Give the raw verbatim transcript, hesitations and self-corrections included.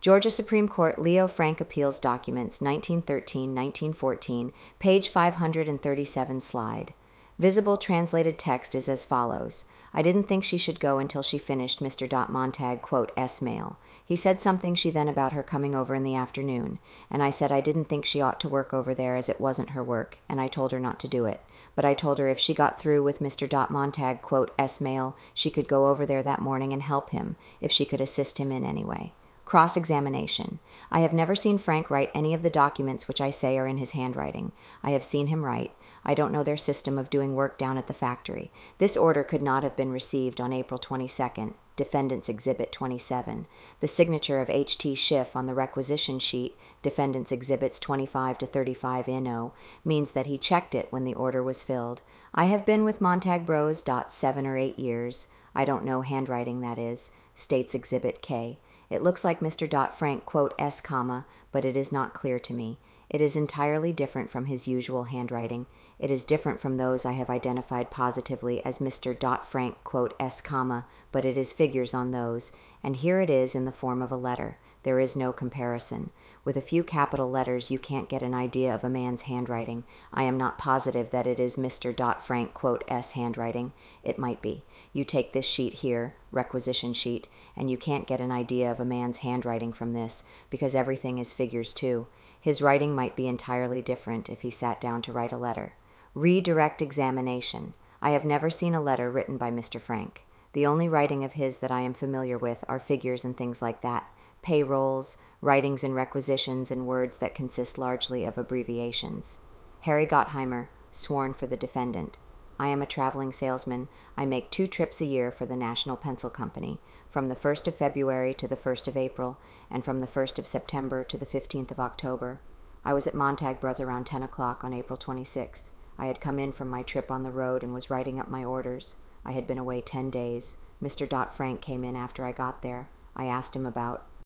Georgia Supreme Court Leo Frank Appeals Documents, nineteen thirteen to nineteen fourteen, page five hundred thirty-seven slide. Visible translated text is as follows. I didn't think she should go until she finished Mister Montag, quote, S mail. He said something she then about her coming over in the afternoon, and I said I didn't think she ought to work over there as it wasn't her work, and I told her not to do it. But I told her if she got through with Mister Montag, quote, S mail, she could go over there that morning and help him, if she could assist him in any way. Cross-examination. I have never seen Frank write any of the documents which I say are in his handwriting. I have seen him write. I don't know their system of doing work down at the factory. This order could not have been received on April twenty-second, Defendant's Exhibit twenty-seven. The signature of H T Schiff on the requisition sheet, Defendant's Exhibits twenty-five to thirty-five N O, means that he checked it when the order was filled. I have been with Montag Bros. seven or eight years. I don't know handwriting, that is. States Exhibit K. It looks like Mister Frank, quote, S, comma, but it is not clear to me. It is entirely different from his usual handwriting. It is different from those I have identified positively as Mister Frank, quote, S, comma, but it is figures on those, and here it is in the form of a letter. There is no comparison. With a few capital letters you can't get an idea of a man's handwriting. I am not positive that it is Mister Frank, quote, S handwriting. It might be. You take this sheet here, requisition sheet, and you can't get an idea of a man's handwriting from this, because everything is figures too. His writing might be entirely different if he sat down to write a letter. Redirect examination. I have never seen a letter written by Mister Frank. The only writing of his that I am familiar with are figures and things like that, payrolls, writings and requisitions, and words that consist largely of abbreviations. Harry Gottheimer, sworn for the defendant. I am a traveling salesman. I make two trips a year for the National Pencil Company, from the first of February to the first of April, and from the first of September to the fifteenth of October. I was at Montag Bros. Around ten o'clock on April twenty-sixth. I had come in from my trip on the road and was writing up my orders. I had been away ten days. Mister Frank came in after I got there. I asked him about